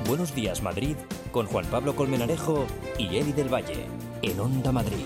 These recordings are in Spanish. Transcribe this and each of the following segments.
Buenos Días Madrid con Juan Pablo Colmenarejo y Eli del Valle en Onda Madrid.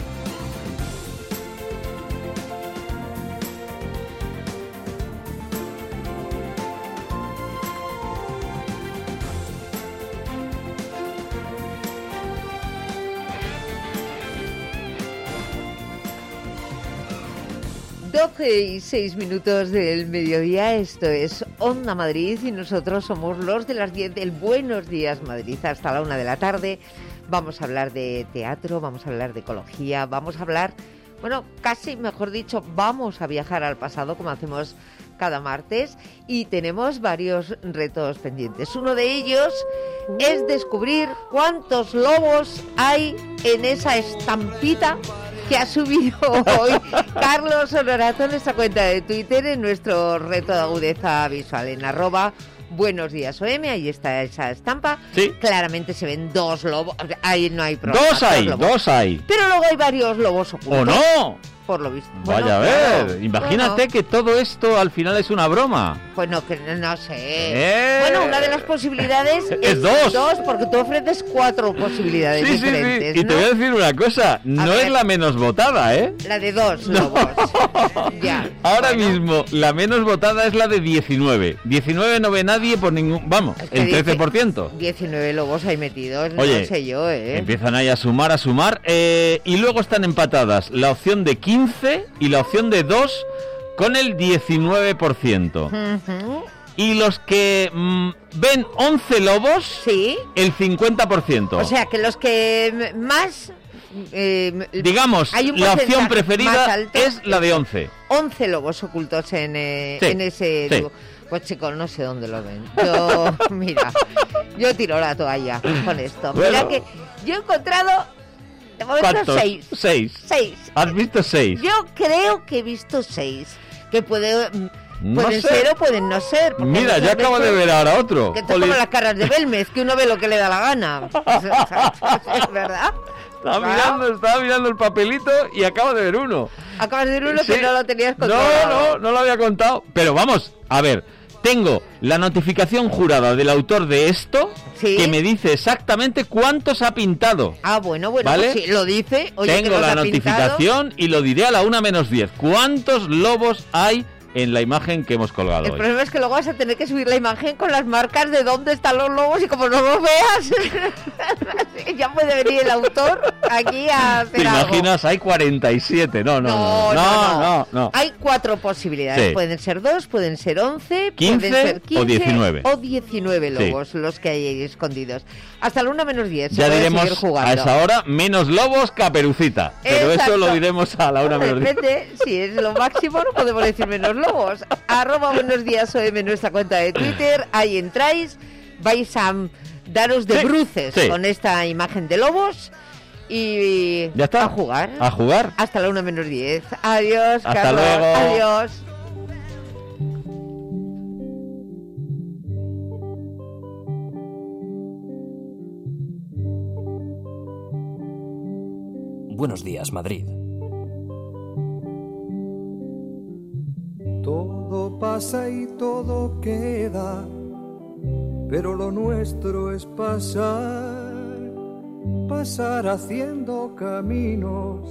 Y 6 minutos del mediodía, esto es Onda Madrid y nosotros somos los de las 10 del Buenos Días Madrid hasta la 1 de la tarde. Vamos a hablar de teatro, vamos a hablar de ecología, vamos a hablar, bueno, casi mejor dicho, vamos a viajar al pasado como hacemos cada martes y tenemos varios retos pendientes. Uno de ellos es descubrir cuántos lobos hay en esa estampita que ha subido hoy Carlos Honorato en nuestra cuenta de Twitter, en nuestro reto de agudeza visual, en @Buenos Días OM, ahí está esa estampa. Sí. Claramente se ven dos lobos, ahí no hay problema. Dos hay. Pero luego hay varios lobos ocultos. ¡Oh, no! Por lo visto. Vaya, a ver, imagínate que todo esto al final es una broma. Pues no sé. Bueno, una de las posibilidades es dos, porque tú ofreces 4 posibilidades diferentes. Sí. Y ¿no? te voy a decir una cosa, no es la menos votada, ¿eh? La de 2 lobos. Ya. Ahora mismo, la menos votada es la de 19. 19 no ve nadie por ningún... Vamos, es el 13%. 19 lobos ahí metidos, oye, no sé yo, ¿eh? Empiezan ahí a sumar. Y luego están empatadas la opción de 15 y la opción de 2 con el 19%. Uh-huh. Y los que ven 11 lobos, ¿sí? El 50%. O sea, que los que más... digamos, la opción preferida es la de 11. 11 lobos ocultos en ese... Sí. Pues chicos, no sé dónde lo ven. Yo tiro la toalla con esto. Bueno. Mira que yo he encontrado... ¿Cuántos? 6. ¿Has visto 6? Yo creo que he visto 6. Que pueden no ser o pueden no ser. Mira, ya acabo de ver ahora otro. Que te como las caras de Belmez, que uno ve lo que le da la gana. ¿Es verdad? Estaba mirando el papelito y acabo de ver uno. Acabas de ver uno que no lo tenías contado. No lo había contado. Pero vamos, a ver. Tengo la notificación jurada del autor de esto, ¿sí? Que me dice exactamente cuántos ha pintado. Ah, bueno, ¿vale? Pues sí, lo dice. Oye, tengo la notificación pintado. Y lo diré a la 1 menos 10. ¿Cuántos lobos hay en la imagen que hemos colgado? El problema es que luego vas a tener que subir la imagen con las marcas de dónde están los lobos y como no los veas, ya puede venir el autor aquí a hacer ¿Te imaginas? Hay 47. No. Hay 4 posibilidades. Sí. Pueden ser 2, pueden ser 11, 15 pueden ser 15 o 19 lobos, sí. Los que hay ahí escondidos. Hasta la 1 menos 10. Ya diremos a esa hora menos lobos, Caperucita. Pero eso lo diremos a la 1 menos 10. Depende, si es lo máximo no podemos decir menos lobos. @Buenos Días OM, nuestra cuenta de Twitter, ahí entráis, vais a daros de bruces con esta imagen de lobos y ya está. A jugar. Hasta la 1 menos 10. Adiós, hasta Carlos. Luego. Adiós. Buenos Días Madrid. Todo pasa y todo queda, pero lo nuestro es pasar haciendo caminos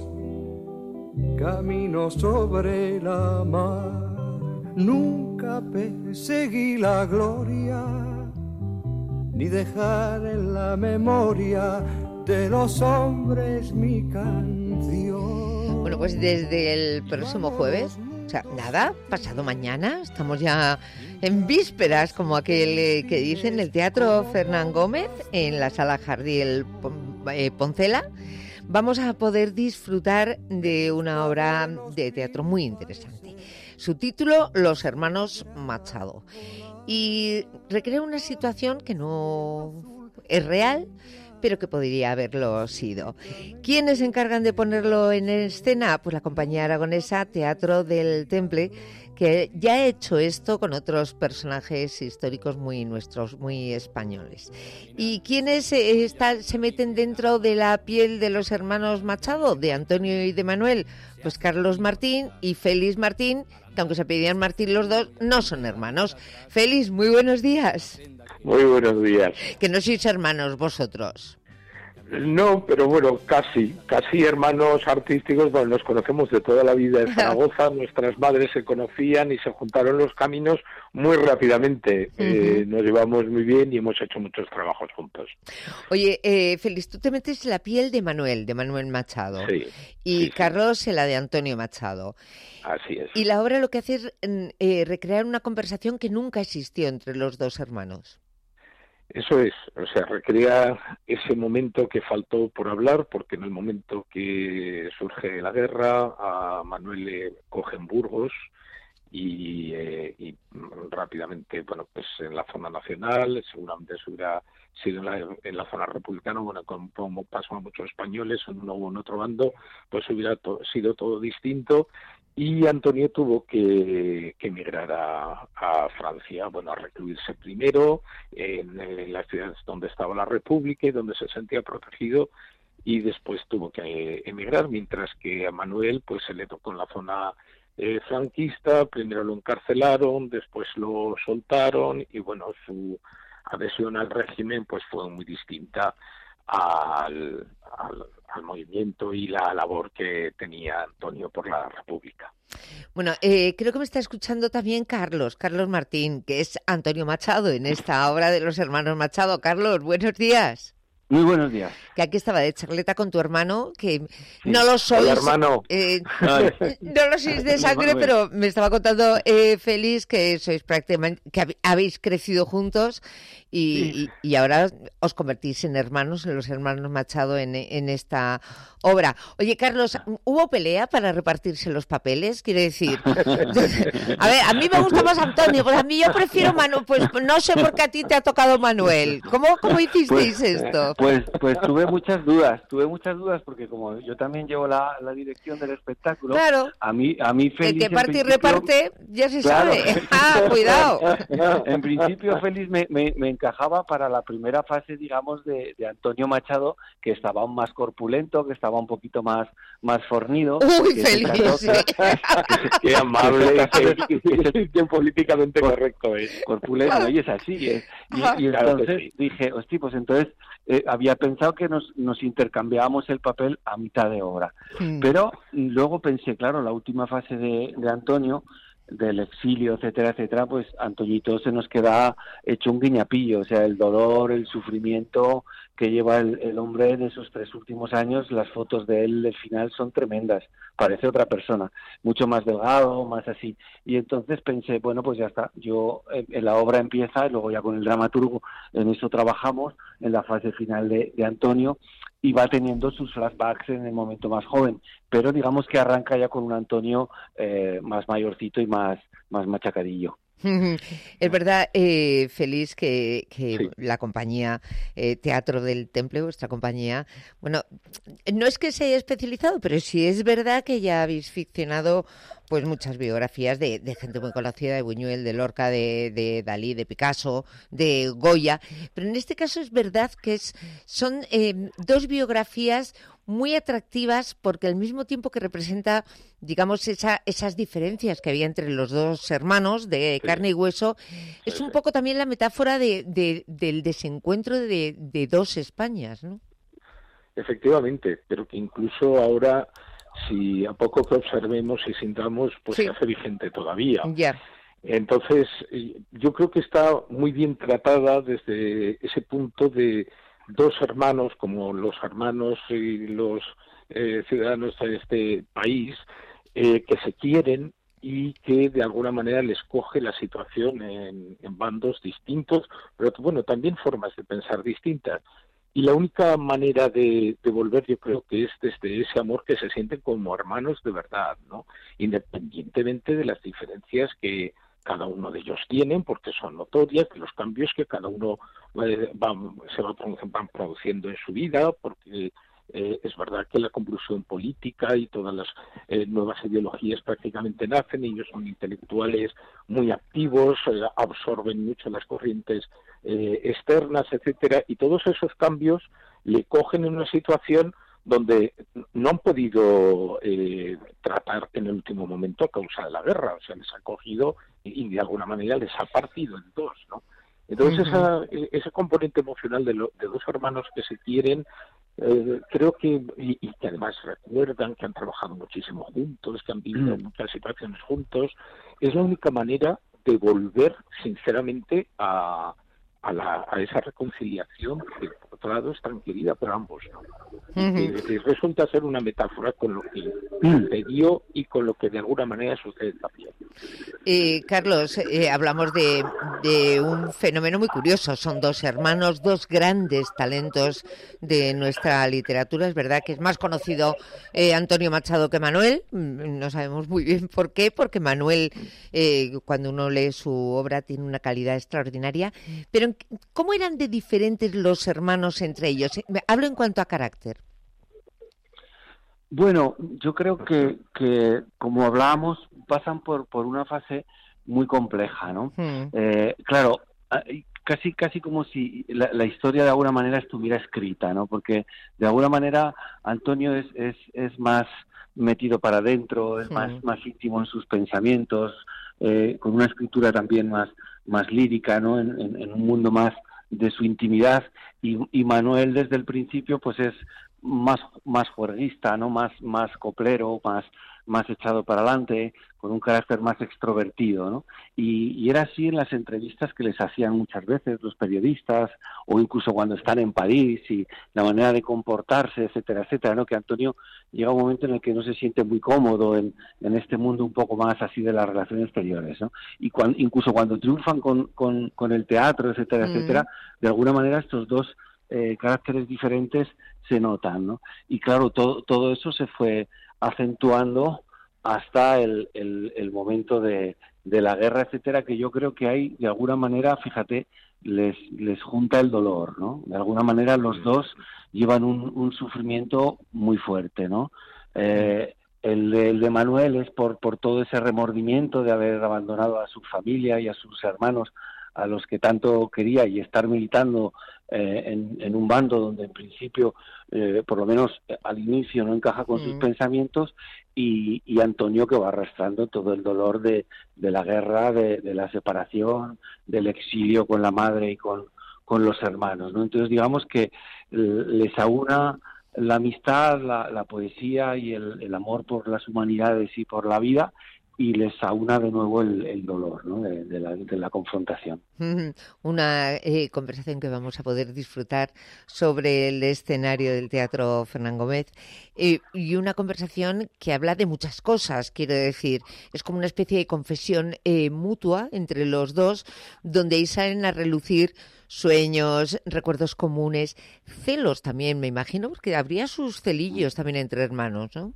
sobre la mar. Nunca perseguí la gloria, ni dejar en la memoria de los hombres mi canción. Bueno, pues desde el próximo jueves, o sea, nada, pasado mañana, estamos ya en vísperas, como aquel que dice, en el Teatro Fernán Gómez, en la Sala Jardiel Poncela, vamos a poder disfrutar de una obra de teatro muy interesante. Su título, Los Hermanos Machado. Y recrea una situación que no es real, pero que podría haberlo sido. ¿Quiénes se encargan de ponerlo en escena? Pues la compañía aragonesa Teatro del Temple, que ya ha hecho esto con otros personajes históricos muy nuestros, muy españoles. ¿Y quiénes se meten dentro de la piel de los hermanos Machado, de Antonio y de Manuel? Pues Carlos Martín y Félix Martín, que aunque se pedían Martín los dos, no son hermanos. Félix, muy buenos días. Muy buenos días. Que no sois hermanos vosotros. No, pero bueno, casi hermanos artísticos. Bueno, nos conocemos de toda la vida en Zaragoza, nuestras madres se conocían y se juntaron los caminos muy rápidamente. Nos llevamos muy bien y hemos hecho muchos trabajos juntos. Oye, Félix, tú te metes en la piel de Manuel Machado, sí, y sí, Carlos en la de Antonio Machado. Así es. Y la obra lo que hace es recrear una conversación que nunca existió entre los dos hermanos. Eso es, o sea, recrea ese momento que faltó por hablar, porque en el momento que surge la guerra, a Manuel le cogen Burgos y rápidamente, bueno, pues en la zona nacional, seguramente se hubiera sido en la zona republicana, bueno, como pasó a muchos españoles en uno u en otro bando, pues hubiera sido todo distinto. Y Antonio tuvo que emigrar a Francia, bueno, a recluirse primero en las ciudades donde estaba la República y donde se sentía protegido, y después tuvo que emigrar, mientras que a Manuel pues se le tocó en la zona franquista. Primero lo encarcelaron, después lo soltaron, y bueno, su adhesión al régimen pues fue muy distinta al movimiento y la labor que tenía Antonio por la República. Bueno, creo que me está escuchando también Carlos Martín, que es Antonio Machado en esta obra de los hermanos Machado. Carlos, buenos días. Muy buenos días. Que aquí estaba de charleta con tu hermano, que Sí. no lo sois. Hola, hermano. No lo sois de sangre, pero me estaba contando Félix que sois prácticamente, que habéis crecido juntos y ahora os convertís en hermanos, en los hermanos Machado en esta obra. Oye, Carlos, ¿hubo pelea para repartirse los papeles? Quiere decir, a ver, a mí me gusta más Antonio, pues a mí yo prefiero Manuel, pues no sé por qué a ti te ha tocado Manuel. ¿Cómo hicisteis esto? Pues tuve muchas dudas porque como yo también llevo la dirección del espectáculo, Claro. a mí Félix, El que parte y en principio, reparte, ya se claro. sabe. ¡Ah, cuidado! En principio Félix me encajaba para la primera fase, digamos, de Antonio Machado, que estaba aún más corpulento, que estaba un poquito más fornido. Uy, que Félix, sí. Qué amable, qué políticamente correcto es. Corpulento, y es así. Y Claro que entonces sí. dije, hostia, pues entonces había pensado que nos intercambiábamos el papel a mitad de obra. Pero luego pensé, claro, la última fase de Antonio, del exilio, etcétera, pues Antoñito se nos queda hecho un guiñapillo, o sea, el dolor, el sufrimiento que lleva el hombre en esos 3 últimos años. Las fotos de él del final son tremendas, parece otra persona, mucho más delgado, más así, y entonces pensé, bueno, pues ya está, yo en la obra empieza, y luego ya con el dramaturgo en eso trabajamos, en la fase final de Antonio, y va teniendo sus flashbacks en el momento más joven, pero digamos que arranca ya con un Antonio más mayorcito y más machacadillo. Es verdad, Félix, que Sí. la compañía Teatro del Temple, vuestra compañía, bueno, no es que se haya especializado, pero sí es verdad que ya habéis ficcionado pues muchas biografías de gente muy conocida, de Buñuel, de Lorca, de Dalí, de Picasso, de Goya, pero en este caso es verdad que son 2 biografías muy atractivas, porque al mismo tiempo que representa, digamos, esas diferencias que había entre los 2 hermanos de carne y hueso, es un poco también la metáfora del desencuentro de 2 Españas, ¿no? Efectivamente, pero que incluso ahora, si a poco que observemos y sintamos, pues Sí. se hace vigente todavía. Ya. Entonces, yo creo que está muy bien tratada desde ese punto de 2 hermanos, como los hermanos y los ciudadanos de este país, que se quieren y que de alguna manera les coge la situación en bandos distintos, pero bueno, también formas de pensar distintas. Y la única manera de volver, yo creo que es desde ese amor que se sienten como hermanos de verdad, ¿no? Independientemente de las diferencias que cada uno de ellos tienen, porque son notorias, de los cambios que cada uno van produciendo en su vida, porque es verdad que la convulsión política y todas las nuevas ideologías prácticamente nacen, ellos son intelectuales muy activos, absorben mucho las corrientes externas, etcétera, y todos esos cambios le cogen en una situación donde no han podido tratar en el último momento a causa de la guerra, o sea, les ha cogido y de alguna manera les ha partido en dos, ¿no? Entonces ese componente emocional de dos hermanos que se quieren, creo que, y que además recuerdan que han trabajado muchísimo juntos, que han vivido muchas situaciones juntos, es la única manera de volver sinceramente a esa reconciliación que por otro lado es tan querida por ambos, ¿no? Que resulta ser una metáfora con lo que sucedió y con lo que de alguna manera sucede también. Carlos, hablamos de un fenómeno muy curioso. Son dos hermanos, dos grandes talentos de nuestra literatura. Es verdad que es más conocido Antonio Machado que Manuel. No sabemos muy bien por qué, porque Manuel, cuando uno lee su obra, tiene una calidad extraordinaria. Pero ¿cómo eran de diferentes los hermanos entre ellos? Hablo en cuanto a carácter. Bueno, yo creo que como hablábamos, pasan por una fase muy compleja, ¿no? Claro, casi como si la historia de alguna manera estuviera escrita, ¿no? Porque de alguna manera Antonio es más metido para adentro, es más íntimo en sus pensamientos, con una escritura también más lírica, ¿no? En un mundo más de su intimidad, y Manuel desde el principio pues es más juerguista, ¿no? Más coplero, más echado para adelante, con un carácter más extrovertido, ¿no? Y era así en las entrevistas que les hacían muchas veces los periodistas, o incluso cuando están en París, y la manera de comportarse, etcétera, etcétera, ¿no? Que Antonio llega un momento en el que no se siente muy cómodo en este mundo un poco más así de las relaciones exteriores, ¿no? Y incluso cuando triunfan con el teatro, etcétera, etcétera, de alguna manera estos dos caracteres diferentes se notan, ¿no? Y claro, todo eso se fue acentuando hasta el momento de la guerra, etcétera, que yo creo que hay, de alguna manera, fíjate, les junta el dolor, ¿no? De alguna manera los dos llevan un sufrimiento muy fuerte, ¿no? El de Manuel es por todo ese remordimiento de haber abandonado a su familia y a sus hermanos, a los que tanto quería, y estar militando en un bando donde en principio, por lo menos al inicio, no encaja con sus pensamientos, y Antonio, que va arrastrando todo el dolor de la guerra, de la separación, del exilio con la madre y con los hermanos, ¿no? Entonces digamos que les aúna la amistad, la poesía y el amor por las humanidades y por la vida, y les aúna de nuevo el dolor, ¿no? de la confrontación. Una conversación que vamos a poder disfrutar sobre el escenario del Teatro Fernán Gómez, y una conversación que habla de muchas cosas, quiero decir, es como una especie de confesión mutua entre los dos, donde ahí salen a relucir sueños, recuerdos comunes, celos también, me imagino, porque habría sus celillos también entre hermanos, ¿no?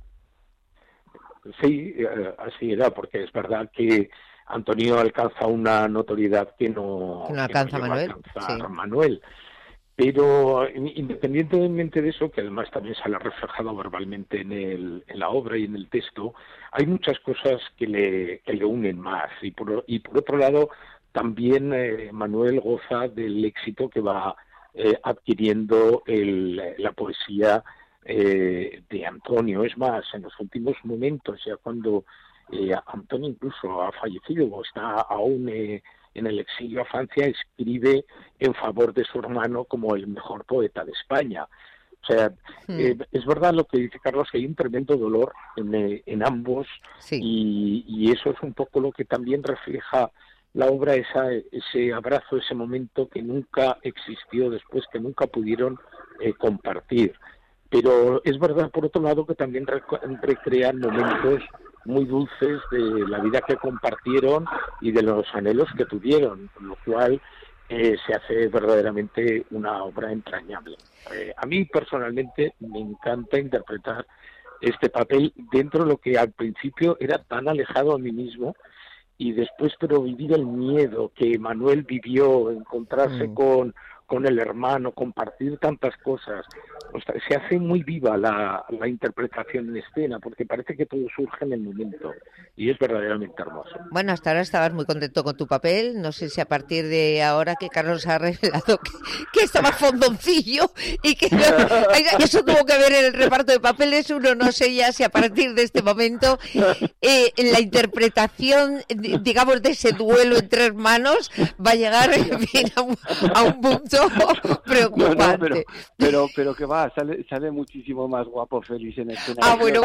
Sí, así era, porque es verdad que Antonio alcanza una notoriedad que no alcanza Manuel. Manuel. Pero independientemente de eso, que además también sale reflejado verbalmente en la obra y en el texto, hay muchas cosas que le unen más. Y por otro lado, también Manuel goza del éxito que va adquiriendo la poesía de Antonio. Es más, en los últimos momentos, ya cuando Antonio incluso ha fallecido o está aún en el exilio a Francia, escribe en favor de su hermano como el mejor poeta de España. O sea, es verdad lo que dice Carlos, que hay un tremendo dolor en ambos, y eso es un poco lo que también refleja la obra, ese abrazo, ese momento que nunca existió después, que nunca pudieron compartir. Pero es verdad, por otro lado, que también recrean momentos muy dulces de la vida que compartieron y de los anhelos que tuvieron, con lo cual se hace verdaderamente una obra entrañable. A mí personalmente me encanta interpretar este papel dentro de lo que al principio era tan alejado a mí mismo, y después, pero vivir el miedo que Manuel vivió, encontrarse con con el hermano, compartir tantas cosas. O sea, se hace muy viva la interpretación en escena, porque parece que todo surge en el momento, y es verdaderamente hermoso. Bueno, hasta ahora estabas muy contento con tu papel. No sé si a partir de ahora que Carlos ha revelado que estaba fondoncillo y que eso tuvo que ver en el reparto de papeles, uno no sé ya si a partir de este momento en la interpretación, digamos, de ese duelo entre hermanos va a llegar, en fin, a un punto preocupante. No, pero que va, sale muchísimo más guapo Félix en escena. Ah, bueno.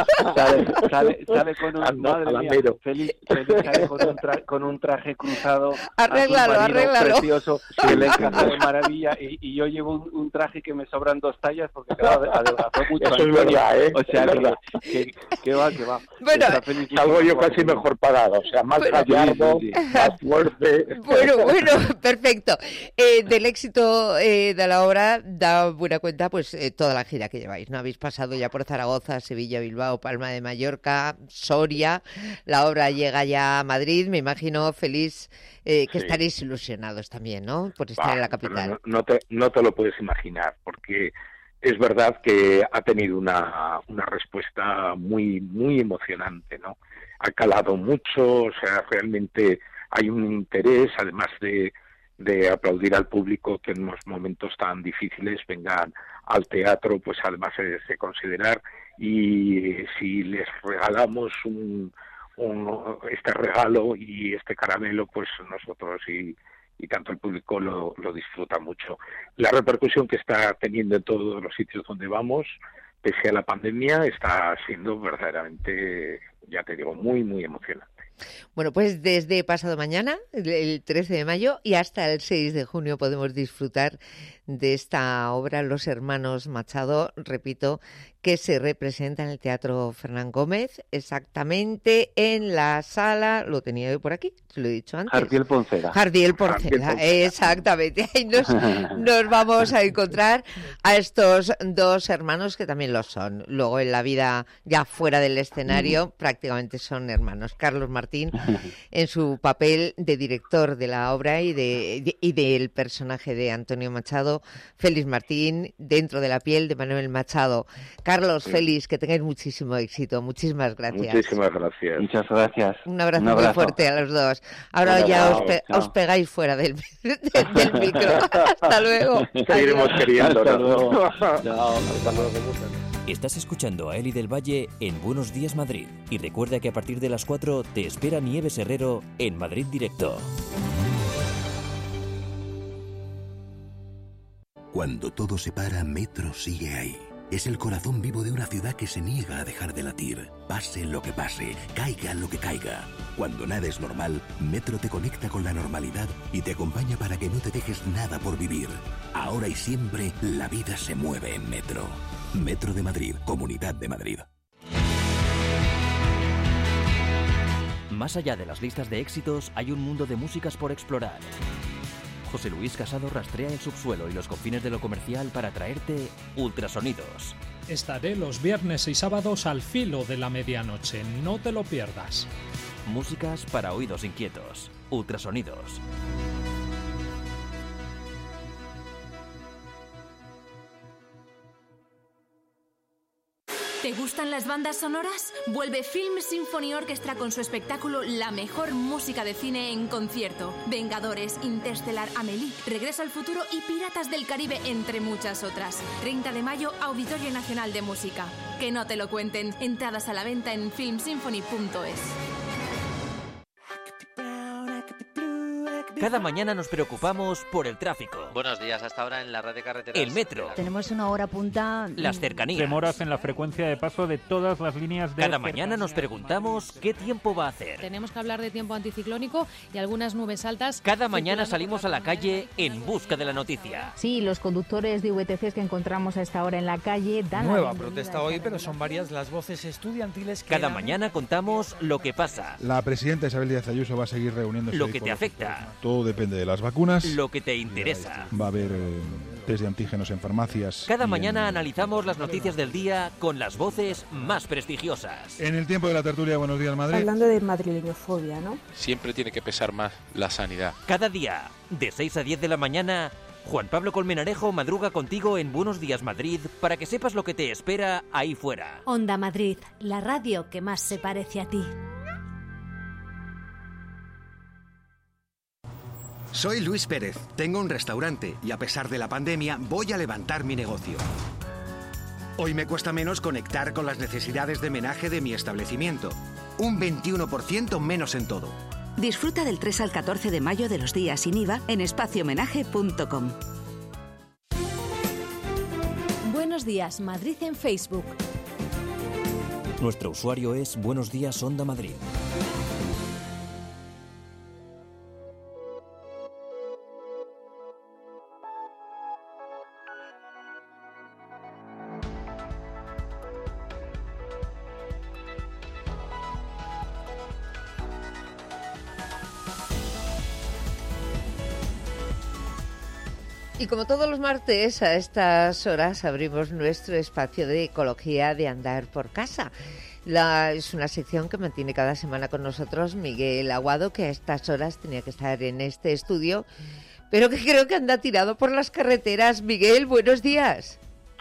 Sale con un, madre mía, Félix sale con un traje cruzado, arréglalo, precioso, que le encaja de maravilla, y yo llevo un traje que me sobran 2 tallas porque claro, adelgazó mucho. Eso es verdad, O sea, que va. Bueno, salgo yo casi mejor pagado, o sea, más gallardo, más fuerte. Bueno, perfecto. Del éxito de la obra da buena cuenta pues toda la gira que lleváis, ¿no? Habéis pasado ya por Zaragoza, Sevilla, Bilbao, Palma de Mallorca, Soria. La obra llega ya a Madrid. Me imagino, Félix, que estaréis ilusionados también, ¿no? Por estar en la capital. No te lo puedes imaginar, porque es verdad que ha tenido una respuesta muy, muy emocionante, ¿no? Ha calado mucho, o sea, realmente hay un interés, además de aplaudir al público que en unos momentos tan difíciles vengan al teatro, pues además de considerar, y si les regalamos este regalo y este caramelo, pues nosotros y tanto el público lo disfruta mucho. La repercusión que está teniendo en todos los sitios donde vamos, pese a la pandemia, está siendo verdaderamente, ya te digo, muy, muy emocionante. Bueno, pues desde pasado mañana, el 13 de mayo, y hasta el 6 de junio podemos disfrutar de esta obra, Los Hermanos Machado, repito, que se representa en el Teatro Fernán Gómez, exactamente en la sala, lo tenía yo por aquí, te lo he dicho antes. Jardiel Porcela, exactamente. Ahí nos vamos a encontrar a estos 2 hermanos que también lo son. Luego en la vida ya fuera del escenario prácticamente son hermanos. Carlos Martín en su papel de director de la obra y del personaje de Antonio Machado, Félix Martín dentro de la piel de Manuel Machado. Carlos, Félix, que tengáis muchísimo éxito. Muchísimas gracias. Muchísimas gracias. Muchas gracias. Un abrazo muy fuerte a los dos. Ahora os pegáis fuera del micro. Hasta luego. Seguiremos queriendo. Hasta luego. Chao. Hasta luego. Estás escuchando a Eli del Valle en Buenos Días Madrid. Y recuerda que a partir de las 4 te espera Nieves Herrero en Madrid Directo. Cuando todo se para, Metro sigue ahí. Es el corazón vivo de una ciudad que se niega a dejar de latir. Pase lo que pase, caiga lo que caiga. Cuando nada es normal, Metro te conecta con la normalidad y te acompaña para que no te dejes nada por vivir. Ahora y siempre, la vida se mueve en Metro. Metro de Madrid, Comunidad de Madrid. Más allá de las listas de éxitos, hay un mundo de músicas por explorar. José Luis Casado rastrea el subsuelo y los confines de lo comercial para traerte Ultrasonidos. Estaré los viernes y sábados al filo de la medianoche, no te lo pierdas. Músicas para oídos inquietos. Ultrasonidos. ¿Te gustan las bandas sonoras? Vuelve Film Symphony Orchestra con su espectáculo La mejor música de cine en concierto. Vengadores, Interstellar, Amélie, Regreso al futuro y Piratas del Caribe, entre muchas otras. 30 de mayo, Auditorio Nacional de Música. Que no te lo cuenten. Entradas a la venta en filmsymphony.es. Cada mañana nos preocupamos por el tráfico. Buenos días, hasta ahora en la red de carreteras. El metro. Tenemos una hora punta. Las cercanías. Demoras en la frecuencia de paso de todas las líneas de... Cada mañana nos preguntamos qué tiempo va a hacer. Tenemos que hablar de tiempo anticiclónico y algunas nubes altas. Cada mañana salimos a la calle en busca de la noticia. Sí, los conductores de VTCs que encontramos a esta hora en la calle dan nueva protesta hoy, pero son varias las voces estudiantiles que... Cada mañana contamos lo que pasa. La presidenta Isabel Díaz Ayuso va a seguir reuniéndose... Lo que te afecta. Todo depende de las vacunas. Lo que te interesa. Va a haber test de antígenos en farmacias. Cada mañana analizamos las noticias del día con las voces más prestigiosas. En el tiempo de la tertulia, Buenos Días Madrid. Hablando de madrileñofobia, ¿no? Siempre tiene que pesar más la sanidad. Cada día, de 6 a 10 de la mañana, Juan Pablo Colmenarejo madruga contigo en Buenos Días Madrid para que sepas lo que te espera ahí fuera. Onda Madrid, la radio que más se parece a ti. Soy Luis Pérez, tengo un restaurante y a pesar de la pandemia voy a levantar mi negocio. Hoy me cuesta menos conectar con las necesidades de menaje de mi establecimiento. Un 21% menos en todo. Disfruta del 3 al 14 de mayo de los días sin IVA en espaciomenaje.com. Buenos días, Madrid en Facebook. Nuestro usuario es Buenos Días Onda Madrid. Y como todos los martes, a estas horas abrimos nuestro espacio de ecología de andar por casa. Es una sección que mantiene cada semana con nosotros Miguel Aguado, que a estas horas tenía que estar en este estudio, pero que creo que anda tirado por las carreteras. Miguel, buenos días.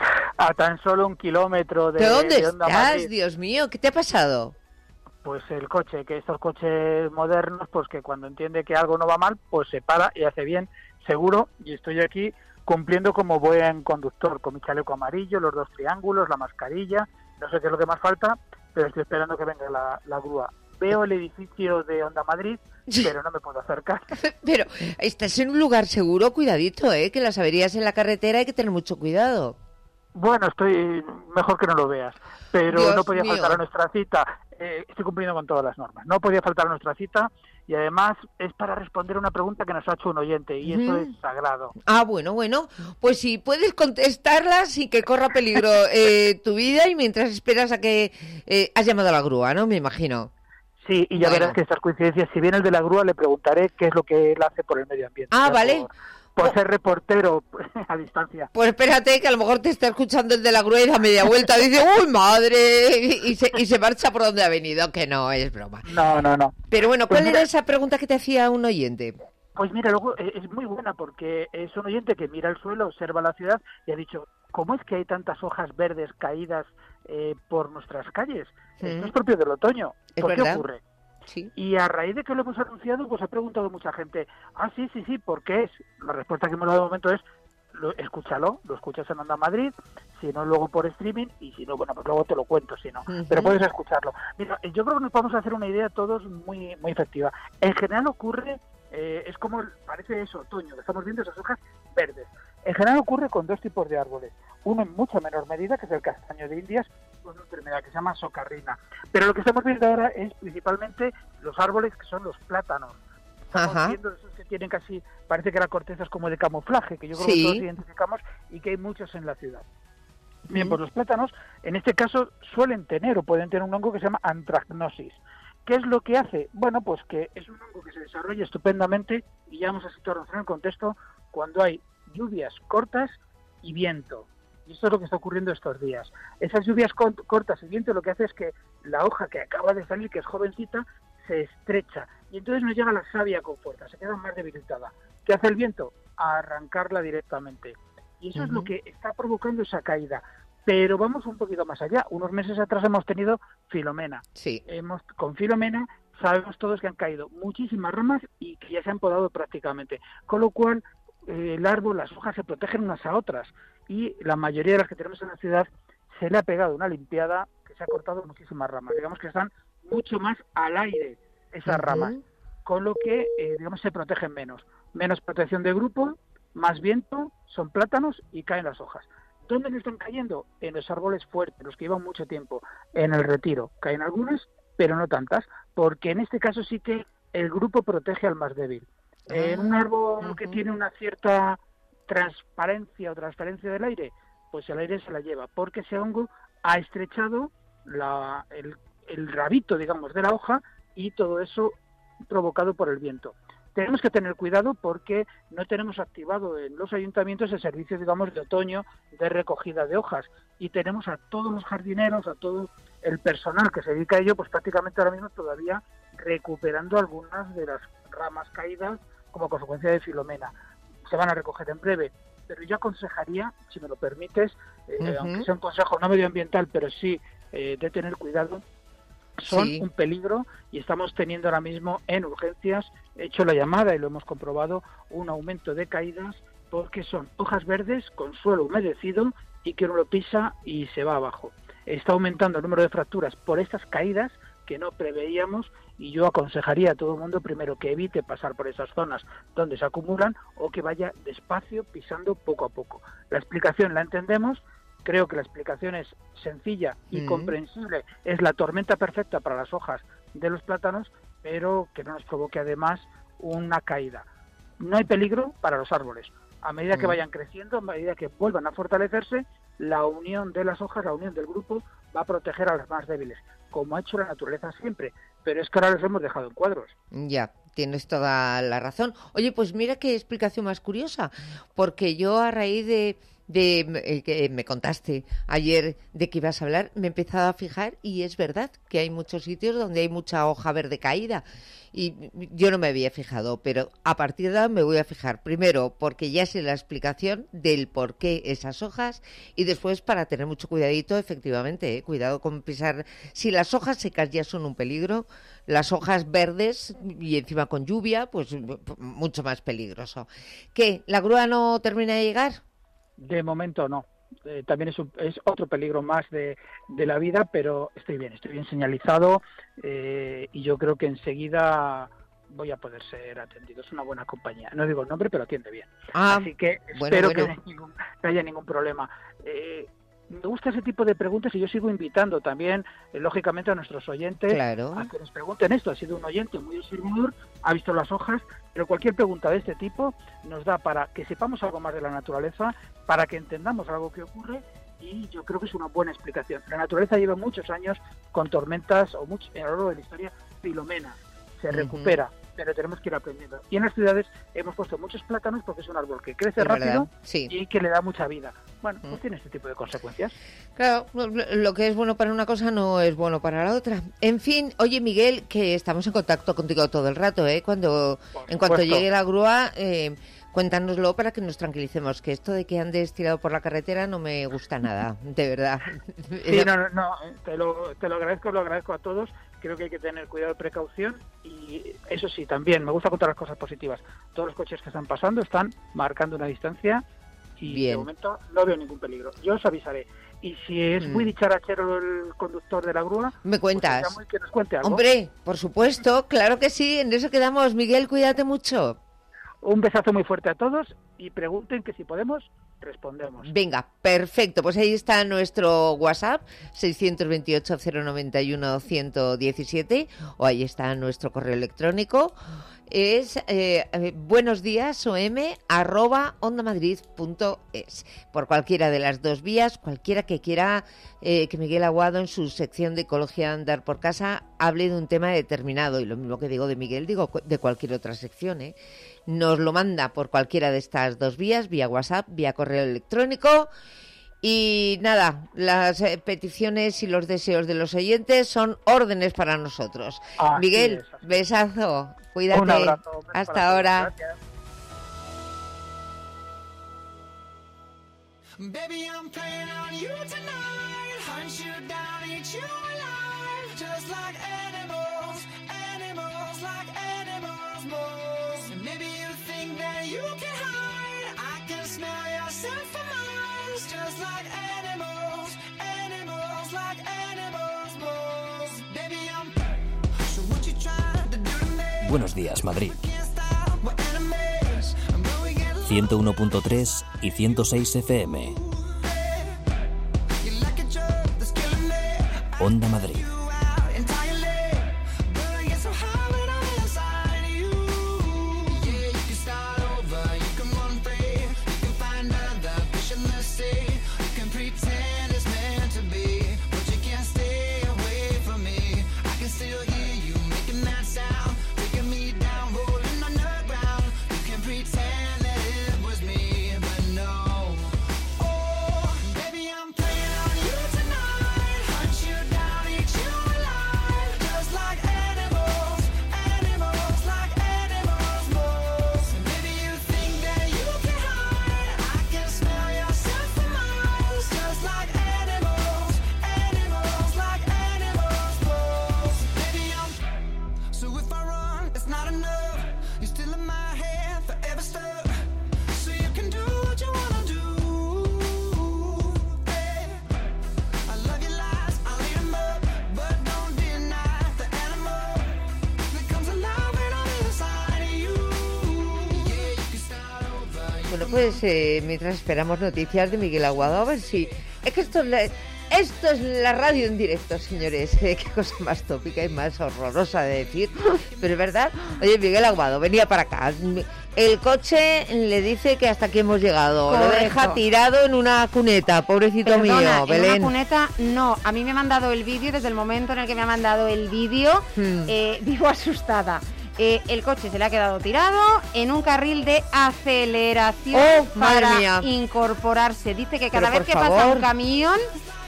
A tan solo 1 kilómetro de dónde de Onda estás? Madrid. Dios mío, ¿qué te ha pasado? Pues el coche, que estos coches modernos, pues que cuando entiende que algo no va mal, pues se para y hace bien, seguro, y estoy aquí cumpliendo como buen conductor, con mi chaleco amarillo, los 2 triángulos, la mascarilla, no sé qué es lo que más falta, pero estoy esperando que venga la grúa. Veo el edificio de Onda Madrid, pero no me puedo acercar. Pero estás en un lugar seguro, cuidadito, que las averías en la carretera hay que tener mucho cuidado. Bueno, estoy mejor que no lo veas, pero Dios no podía mío. faltar a nuestra cita. Estoy cumpliendo con todas las normas. No podía faltar a nuestra cita y además es para responder una pregunta que nos ha hecho un oyente y eso es sagrado. Ah, bueno, pues si puedes contestarla sin que corra peligro tu vida y mientras esperas a que has llamado a la grúa, ¿no? Me imagino. Sí, y ya verás que estas coincidencias, si viene el de la grúa le preguntaré qué es lo que él hace por el medio ambiente. Ah, vale. Por ser reportero a distancia. Pues espérate, que a lo mejor te está escuchando el de la grúa y da media vuelta, dice, ¡uy, madre! Y se marcha por donde ha venido, que no, es broma. No. Pero bueno, ¿cuál Pues era mira, esa pregunta que te hacía un oyente? Pues mira, luego es muy buena porque es un oyente que mira el suelo, observa la ciudad y ha dicho, ¿cómo es que hay tantas hojas verdes caídas por nuestras calles? Esto es propio del otoño. Es ¿Por qué verdad. ocurre? Sí. Y a raíz de que lo hemos anunciado, pues ha preguntado mucha gente, sí, ¿por qué es? La respuesta que hemos dado de momento es, escúchalo, lo escuchas en Onda Madrid, si no luego por streaming, y si no, bueno, pues luego te lo cuento, si no, pero puedes escucharlo. Mira, yo creo que nos vamos a hacer una idea todos muy efectiva. En general ocurre, es como, parece eso, otoño, que estamos viendo esas hojas verdes. En general ocurre con 2 tipos de árboles. Uno en mucha menor medida, que es el castaño de Indias, con una enfermedad que se llama socarrina. Pero lo que estamos viendo ahora es principalmente los árboles que son los plátanos. Estamos viendo esos que tienen casi, parece que la corteza es como de camuflaje, que yo creo que todos identificamos y que hay muchos en la ciudad. Bien, pues los plátanos, en este caso, suelen tener o pueden tener un hongo que se llama antracnosis. ¿Qué es lo que hace? Bueno, pues que es un hongo que se desarrolla estupendamente, y ya vamos a situarnos en el contexto, cuando hay lluvias cortas y viento. Y esto es lo que está ocurriendo estos días. Esas lluvias cortas y viento lo que hace es que la hoja que acaba de salir, que es jovencita, se estrecha. Y entonces no llega la savia con fuerza, se queda más debilitada. ¿Qué hace el viento? A arrancarla directamente. Y eso es lo que está provocando esa caída. Pero vamos un poquito más allá. Unos meses atrás hemos tenido Filomena. Sí. Con Filomena sabemos todos que han caído muchísimas ramas y que ya se han podado prácticamente. Con lo cual, el árbol, las hojas se protegen unas a otras. Y la mayoría de las que tenemos en la ciudad se le ha pegado una limpiada que se ha cortado muchísimas ramas. Digamos que están mucho más al aire esas ramas. Con lo que, digamos, se protegen menos. Menos protección de grupo, más viento, son plátanos y caen las hojas. ¿Dónde no están cayendo? En los árboles fuertes, los que llevan mucho tiempo. En el retiro. Caen algunas, pero no tantas, porque en este caso sí que el grupo protege al más débil. En un árbol que tiene una cierta transparencia o transferencia del aire, pues el aire se la lleva, porque ese hongo ha estrechado el rabito, digamos, de la hoja, y todo eso provocado por el viento. Tenemos que tener cuidado porque no tenemos activado en los ayuntamientos el servicio, digamos, de otoño de recogida de hojas, y tenemos a todos los jardineros, a todo el personal que se dedica a ello, pues prácticamente ahora mismo todavía recuperando algunas de las ramas caídas como consecuencia de Filomena. se van a recoger en breve. Pero yo aconsejaría, si me lo permites, aunque sea un consejo no medioambiental, pero sí de tener cuidado, son un peligro y estamos teniendo ahora mismo en urgencias, he hecho la llamada y lo hemos comprobado, un aumento de caídas porque son hojas verdes con suelo humedecido y que uno lo pisa y se va abajo. Está aumentando el número de fracturas por estas caídas que no preveíamos y yo aconsejaría a todo el mundo primero que evite pasar por esas zonas donde se acumulan o que vaya despacio pisando poco a poco. La explicación la entendemos. Creo que la explicación es sencilla y comprensible. Es la tormenta perfecta para las hojas de los plátanos, pero que no nos provoque además una caída. No hay peligro para los árboles. A medida que vayan creciendo, a medida que vuelvan a fortalecerse, la unión de las hojas, la unión del grupo, va a proteger a las más débiles, como ha hecho la naturaleza siempre. Pero es que ahora los hemos dejado en cuadros. Ya, tienes toda la razón. Oye, pues mira qué explicación más curiosa, porque yo a raíz de que me contaste ayer de que ibas a hablar, me he empezado a fijar y es verdad que hay muchos sitios donde hay mucha hoja verde caída y yo no me había fijado, pero a partir de ahora me voy a fijar. Primero, porque ya sé la explicación del por qué esas hojas y después para tener mucho cuidadito, efectivamente, cuidado con pisar. Si las hojas secas ya son un peligro, las hojas verdes y encima con lluvia, pues mucho más peligroso. ¿Qué? ¿La grúa no termina de llegar? De momento no. También es otro peligro más de la vida, pero estoy bien señalizado y yo creo que enseguida voy a poder ser atendido. Es una buena compañía. No digo el nombre, pero atiende bien. Así que espero que no haya ningún problema. Me gusta ese tipo de preguntas y yo sigo invitando también, lógicamente, a nuestros oyentes a que nos pregunten esto. Ha sido un oyente muy observador, ha visto las hojas, pero cualquier pregunta de este tipo nos da para que sepamos algo más de la naturaleza, para que entendamos algo que ocurre y yo creo que es una buena explicación. La naturaleza lleva muchos años con tormentas o a lo largo de la historia, Filomena, se recupera, pero tenemos que ir aprendiendo. Y en las ciudades hemos puesto muchos plátanos porque es un árbol que crece rápido y que le da mucha vida. Bueno, pues tiene este tipo de consecuencias. Claro, lo que es bueno para una cosa no es bueno para la otra. En fin, oye Miguel, que estamos en contacto contigo todo el rato, en cuanto llegue la grúa, cuéntanoslo para que nos tranquilicemos, que esto de que andes tirado por la carretera no me gusta nada, de verdad. Sí, no, te lo agradezco a todos. Creo que hay que tener cuidado y precaución y eso sí, también me gusta contar las cosas positivas. Todos los coches que están pasando están marcando una distancia y de momento no veo ningún peligro. Yo os avisaré. Y si es muy dicharachero el conductor de la grúa, me cuentas. Pues llamo y que nos cuente algo. Hombre, por supuesto, claro que sí, en eso quedamos. Miguel, cuídate mucho. Un besazo muy fuerte a todos y pregunten que si podemos, respondemos. Venga, perfecto. Pues ahí está nuestro WhatsApp, 628-091-117, o ahí está nuestro correo electrónico. Es buenosdiasom@ondamadrid.es. Por cualquiera de las dos vías, cualquiera que quiera que Miguel Aguado en su sección de Ecología Andar por Casa hable de un tema determinado, y lo mismo que digo de Miguel, digo de cualquier otra sección, nos lo manda por cualquiera de estas dos vías, vía WhatsApp, vía correo electrónico. Y nada, las peticiones y los deseos de los oyentes son órdenes para nosotros. Miguel, besazo, cuídate. Un abrazo, hasta ahora. Baby, I'm playing on you tonight. Hunt you down, eat you alive. Just like animals, animals like animals, moles. And maybe you think that you can hide. I can smell yourself from miles. Just like animals, animals like animals, moles. Baby, I'm so what you trying to do to me? Buenos días, Madrid. 101.3 y 106 FM. Onda Madrid. Baby, I'm playing on you tonight. Hunt you down, eat you Bueno, pues mientras esperamos noticias de Miguel Aguado, a ver si... Es que esto es la radio en directo, señores. Qué cosa más tópica y más horrorosa de decir. Pero es verdad. Oye, Miguel Aguado, venía para acá. El coche le dice que hasta aquí hemos llegado. Correcto. Lo deja tirado en una cuneta, pobrecito mío, Belén. En una cuneta, no. A mí me ha mandado el vídeo, desde el momento en el que me ha mandado el vídeo, vivo asustada. El coche se le ha quedado tirado en un carril de aceleración para incorporarse. Dice que cada vez que pasa un camión,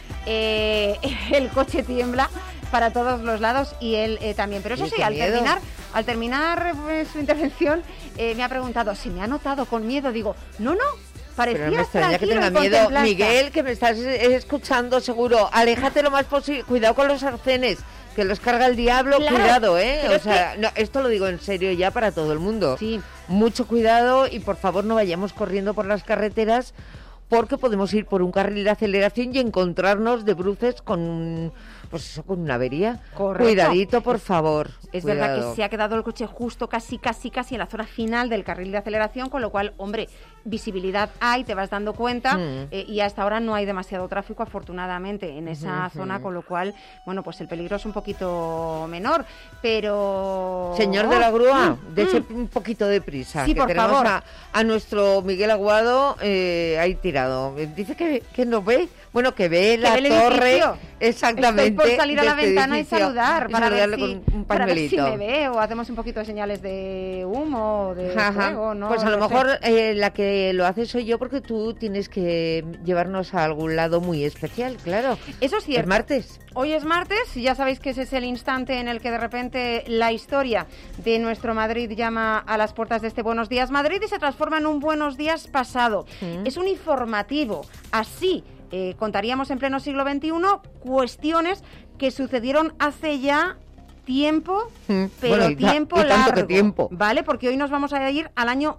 el coche tiembla para todos los lados y él también. Pero eso sí, al terminar su intervención, me ha preguntado si me ha notado con miedo. Digo, no, parecía pero me extraña que tenga miedo. Miguel, que me estás escuchando seguro, aléjate lo más posible, cuidado con los arcenes, que los carga el diablo, claro, cuidado, o sea, no, esto lo digo en serio ya para todo el mundo. Sí. Mucho cuidado y por favor no vayamos corriendo por las carreteras, porque podemos ir por un carril de aceleración y encontrarnos de bruces con con una avería. Correcto. Cuidadito, por favor. Es verdad que se ha quedado el coche justo casi en la zona final del carril de aceleración, con lo cual, hombre, visibilidad hay, te vas dando cuenta, y hasta ahora no hay demasiado tráfico, afortunadamente, en esa zona, con lo cual, bueno, pues el peligro es un poquito menor, pero... Señor de la grúa, dése un poquito de prisa, sí, que por tenemos favor. a nuestro Miguel Aguado ahí tirado. Dice que no ve, bueno, que ve la torre, exactamente. Estoy por salir a la ventana edificio, y saludar, para ver si me ve, o hacemos un poquito de señales de humo, de fuego, ¿no? Pues a lo mejor la que lo hace soy yo, porque tú tienes que llevarnos a algún lado muy especial, claro. Eso es cierto. Es martes. Hoy es martes y ya sabéis que ese es el instante en el que de repente la historia de nuestro Madrid llama a las puertas de este Buenos Días Madrid y se transforma en un Buenos Días pasado. Es un informativo, así contaríamos en pleno siglo XXI cuestiones que sucedieron hace ya tiempo, pero bueno, tiempo largo, tiempo. ¿Vale? Porque hoy nos vamos a ir al año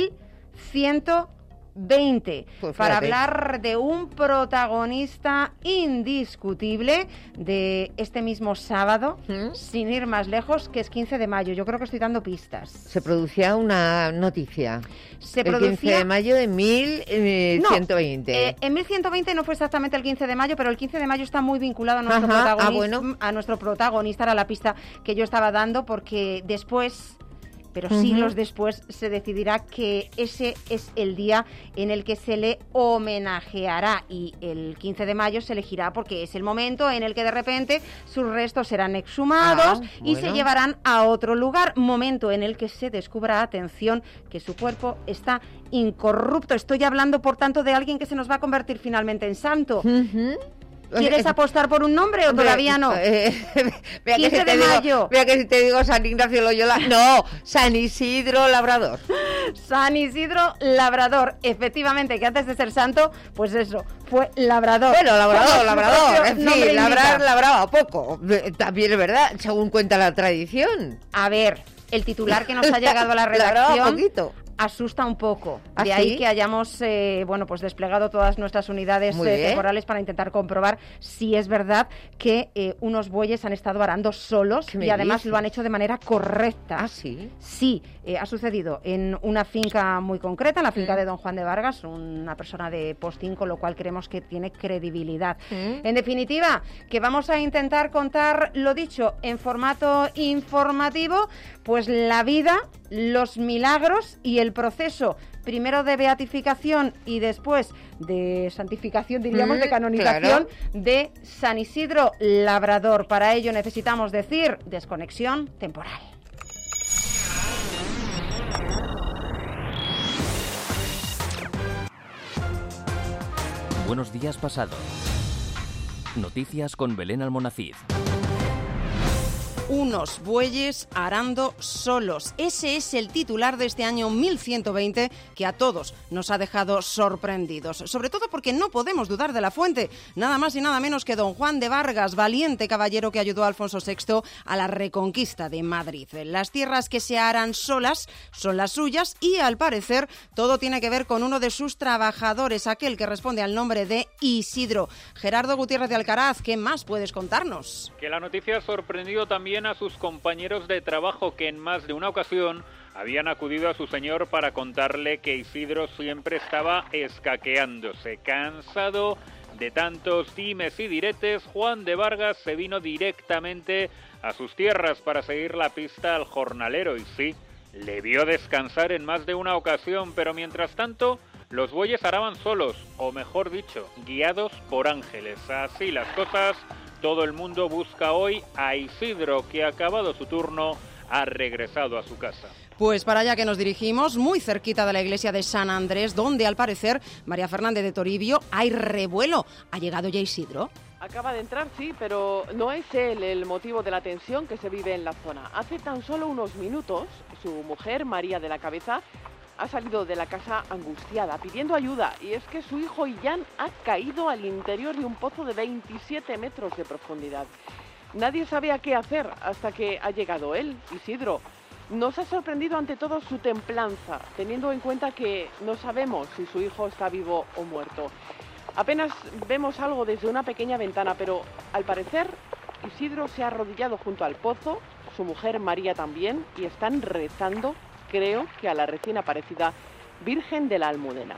1120 pues para hablar de un protagonista indiscutible de este mismo sábado, sin ir más lejos, que es 15 de mayo. Yo creo que estoy dando pistas. Se producía una noticia. El 15 de mayo de 1120. No, en 1120 no fue exactamente el 15 de mayo, pero el 15 de mayo está muy vinculado a nuestro protagonista. A nuestro protagonista, era la pista que yo estaba dando, porque después... pero siglos después se decidirá que ese es el día en el que se le homenajeará, y el 15 de mayo se elegirá porque es el momento en el que de repente sus restos serán exhumados y se llevarán a otro lugar, momento en el que se descubra, atención, que su cuerpo está incorrupto. Estoy hablando, por tanto, de alguien que se nos va a convertir finalmente en santo. ¿Quieres apostar por un nombre o todavía no? 15 de mayo. Mira que si te digo San Ignacio Loyola. No, San Isidro Labrador. San Isidro Labrador. Efectivamente, que antes de ser santo, pues eso, fue labrador. Bueno, labrador. En fin, labraba poco. También es verdad, según cuenta la tradición. A ver, el titular que nos ha llegado a la redacción poquito. Asusta un poco. De ahí que hayamos pues desplegado todas nuestras unidades temporales para intentar comprobar si es verdad que unos bueyes han estado arando solos y además lo han hecho de manera correcta. ¿Ah, sí? Sí, ha sucedido en una finca muy concreta, en la finca de don Juan de Vargas, una persona de Postín, con lo cual creemos que tiene credibilidad. En definitiva, que vamos a intentar contar lo dicho en formato informativo, pues la vida, los milagros y el proceso, primero de beatificación y después de santificación, diríamos, de canonización, de San Isidro Labrador. Para ello necesitamos decir desconexión temporal. Buenos días pasado. Noticias con Belén Almonacid. Unos bueyes arando solos. Ese es el titular de este año 1120 que a todos nos ha dejado sorprendidos. Sobre todo porque no podemos dudar de la fuente. Nada más y nada menos que don Juan de Vargas, valiente caballero que ayudó a Alfonso VI a la reconquista de Madrid. Las tierras que se aran solas son las suyas y, al parecer, todo tiene que ver con uno de sus trabajadores, aquel que responde al nombre de Isidro. Gerardo Gutiérrez de Alcaraz, ¿qué más puedes contarnos? Que la noticia ha sorprendido también a sus compañeros de trabajo, que en más de una ocasión habían acudido a su señor para contarle que Isidro siempre estaba escaqueándose. Cansado de tantos dimes y diretes, Juan de Vargas se vino directamente a sus tierras para seguir la pista al jornalero y sí, le vio descansar en más de una ocasión, pero mientras tanto los bueyes araban solos, o mejor dicho, guiados por ángeles. Así las cosas, todo el mundo busca hoy a Isidro, que acabado su turno ha regresado a su casa. Pues para allá que nos dirigimos, muy cerquita de la iglesia de San Andrés, donde al parecer, María Fernández de Toribio, hay revuelo. ¿Ha llegado ya Isidro? Acaba de entrar, sí, pero no es él el motivo de la tensión que se vive en la zona. Hace tan solo unos minutos, su mujer, María de la Cabeza, ha salido de la casa angustiada, pidiendo ayuda, y es que su hijo Illán ha caído al interior de un pozo de 27 metros de profundidad. Nadie sabía qué hacer hasta que ha llegado él, Isidro. Nos ha sorprendido ante todo su templanza, teniendo en cuenta que no sabemos si su hijo está vivo o muerto. Apenas vemos algo desde una pequeña ventana, pero al parecer Isidro se ha arrodillado junto al pozo, su mujer María también, y están rezando, creo que a la recién aparecida Virgen de la Almudena.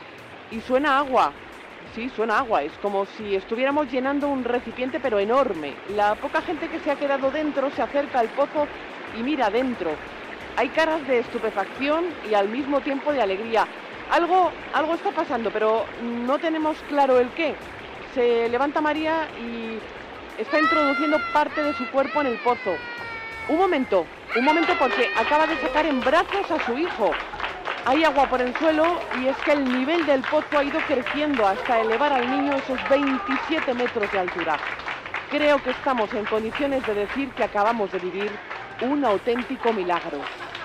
Y suena agua, sí, suena agua, es como si estuviéramos llenando un recipiente pero enorme. La poca gente que se ha quedado dentro se acerca al pozo y mira dentro. Hay caras de estupefacción y al mismo tiempo de alegría. Algo está pasando, pero no tenemos claro el qué. Se levanta María y está introduciendo parte de su cuerpo en el pozo. Un momento, porque acaba de sacar en brazos a su hijo. Hay agua por el suelo y es que el nivel del pozo ha ido creciendo hasta elevar al niño esos 27 metros de altura. Creo que estamos en condiciones de decir que acabamos de vivir un auténtico milagro.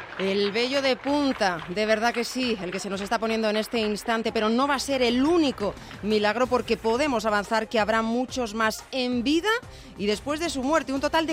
El vello de punta, de verdad que sí, el que se nos está poniendo en este instante, pero no va a ser el único milagro porque podemos avanzar que habrá muchos más en vida y después de su muerte, un total de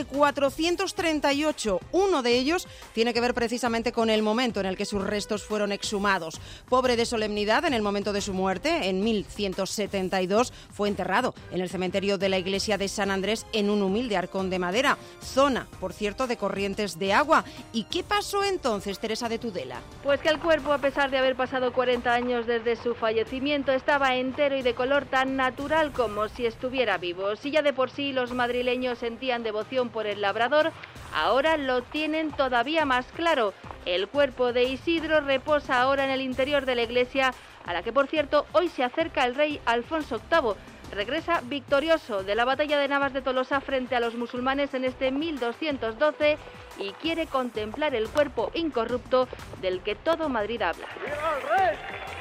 438. Uno de ellos tiene que ver precisamente con el momento en el que sus restos fueron exhumados. Pobre de solemnidad, en el momento de su muerte, en 1172, fue enterrado en el cementerio de la iglesia de San Andrés en un humilde arcón de madera, zona, por cierto, de corrientes de agua. ¿Y qué pasó entonces, Teresa de Tudela? Pues que el cuerpo, a pesar de haber pasado 40 años desde su fallecimiento, estaba entero y de color tan natural como si estuviera vivo. Si ya de por sí los madrileños sentían devoción por el labrador, ahora lo tienen todavía más claro. El cuerpo de Isidro reposa ahora en el interior de la iglesia, a la que, por cierto, hoy se acerca el rey Alfonso VIII. Regresa victorioso de la batalla de Navas de Tolosa frente a los musulmanes en este 1212 y quiere contemplar el cuerpo incorrupto del que todo Madrid habla. ¡Viva el rey!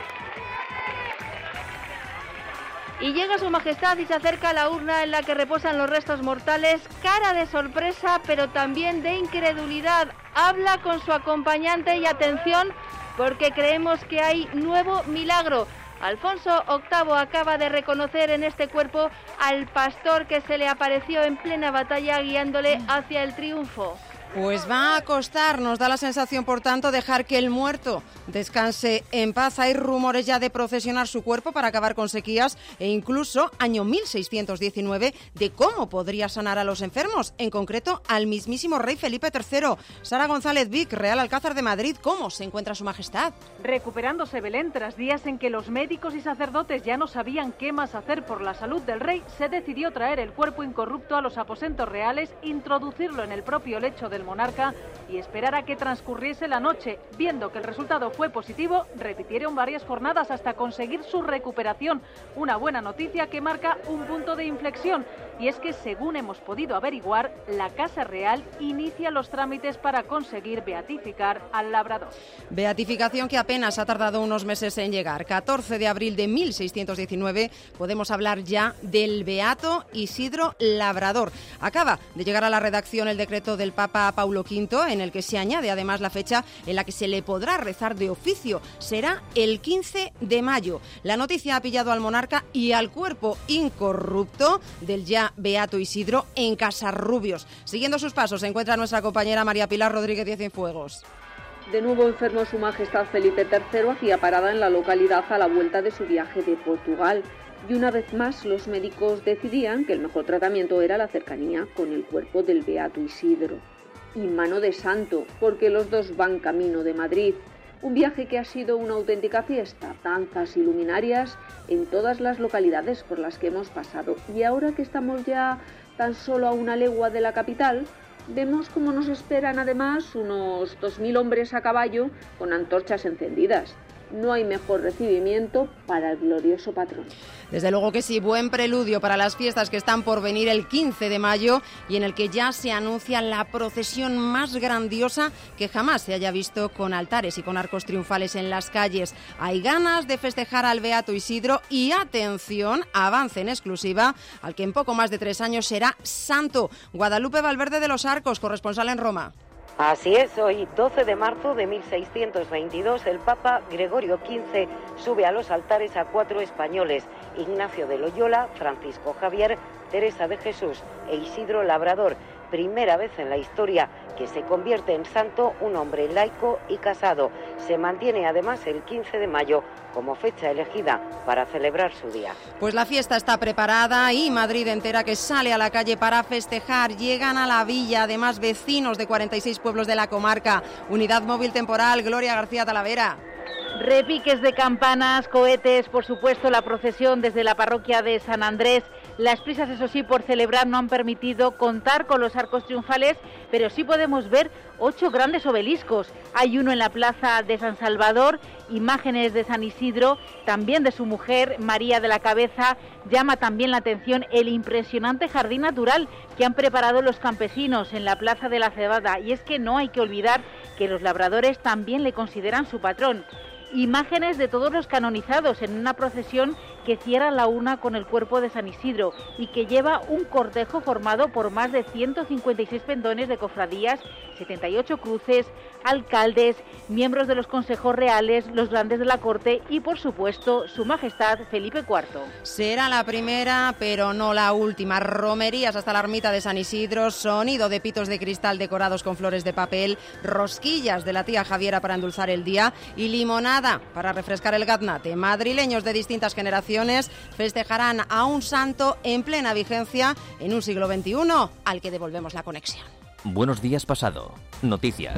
Y llega su majestad y se acerca a la urna en la que reposan los restos mortales, cara de sorpresa pero también de incredulidad. Habla con su acompañante y atención porque creemos que hay nuevo milagro. Alfonso VIII acaba de reconocer en este cuerpo al pastor que se le apareció en plena batalla guiándole hacia el triunfo. Pues va a costar, nos da la sensación, por tanto, dejar que el muerto descanse en paz. Hay rumores ya de procesionar su cuerpo para acabar con sequías e incluso, año 1619, de cómo podría sanar a los enfermos, en concreto al mismísimo rey Felipe III. Sara González Vic, Real Alcázar de Madrid, ¿cómo se encuentra su majestad? Recuperándose Belén tras días en que los médicos y sacerdotes ya no sabían qué más hacer por la salud del rey, se decidió traer el cuerpo incorrupto a los aposentos reales, introducirlo en el propio lecho del monarca y esperar a que transcurriese la noche. Viendo que el resultado fue positivo, repitieron varias jornadas hasta conseguir su recuperación. Una buena noticia que marca un punto de inflexión, y es que, según hemos podido averiguar, la Casa Real inicia los trámites para conseguir beatificar al labrador. Beatificación que apenas ha tardado unos meses en llegar. 14 de abril de 1619 podemos hablar ya del beato Isidro Labrador. Acaba de llegar a la redacción el decreto del Papa Paulo V, en el que se añade además la fecha en la que se le podrá rezar de oficio. Será el 15 de mayo. La noticia ha pillado al monarca y al cuerpo incorrupto del ya beato Isidro en Casarrubios. Siguiendo sus pasos se encuentra nuestra compañera María Pilar Rodríguez de Cienfuegos. De nuevo enfermo su majestad Felipe III hacía parada en la localidad a la vuelta de su viaje de Portugal. Y una vez más los médicos decidían que el mejor tratamiento era la cercanía con el cuerpo del beato Isidro. y mano de santo, porque los dos van camino de Madrid. Un viaje que ha sido una auténtica fiesta, danzas y luminarias en todas las localidades por las que hemos pasado. Y ahora que estamos ya tan solo a una legua de la capital, vemos cómo nos esperan además unos 2.000 hombres a caballo con antorchas encendidas. No hay mejor recibimiento para el glorioso patrón. Desde luego que sí, buen preludio para las fiestas que están por venir el 15 de mayo y en el que ya se anuncia la procesión más grandiosa que jamás se haya visto, con altares y con arcos triunfales en las calles. Hay ganas de festejar al Beato Isidro y, atención, avance en exclusiva al que en poco más de 3 años será santo. Guadalupe Valverde de los Arcos, corresponsal en Roma. Así es, hoy 12 de marzo de 1622 el Papa Gregorio XV sube a los altares a 4 españoles: Ignacio de Loyola, Francisco Javier, Teresa de Jesús e Isidro Labrador. Primera vez en la historia que se convierte en santo un hombre laico y casado. Se mantiene además el 15 de mayo como fecha elegida para celebrar su día. Pues la fiesta está preparada y Madrid entera que sale a la calle para festejar. Llegan a la villa además vecinos de 46 pueblos de la comarca. Unidad móvil temporal, Gloria García Talavera. Repiques de campanas, cohetes, por supuesto la procesión desde la parroquia de San Andrés. Las prisas, eso sí, por celebrar no han permitido contar con los arcos triunfales, pero sí podemos ver 8 grandes obeliscos. Hay uno en la plaza de San Salvador, imágenes de San Isidro, también de su mujer María de la Cabeza. Llama también la atención el impresionante jardín natural que han preparado los campesinos en la plaza de la Cebada. Y es que no hay que olvidar que los labradores también le consideran su patrón. Imágenes de todos los canonizados en una procesión que cierra la una con el cuerpo de San Isidro y que lleva un cortejo formado por más de 156 pendones de cofradías, 78 cruces, alcaldes, miembros de los consejos reales, los grandes de la corte y, por supuesto, su majestad Felipe IV. Será la primera, pero no la última. Romerías hasta la ermita de San Isidro, sonido de pitos de cristal decorados con flores de papel, rosquillas de la tía Javiera para endulzar el día y limonada para refrescar el gaznate. Madrileños de distintas generaciones festejarán a un santo en plena vigencia en un siglo XXI al que devolvemos la conexión. Buenos días pasado. Noticias.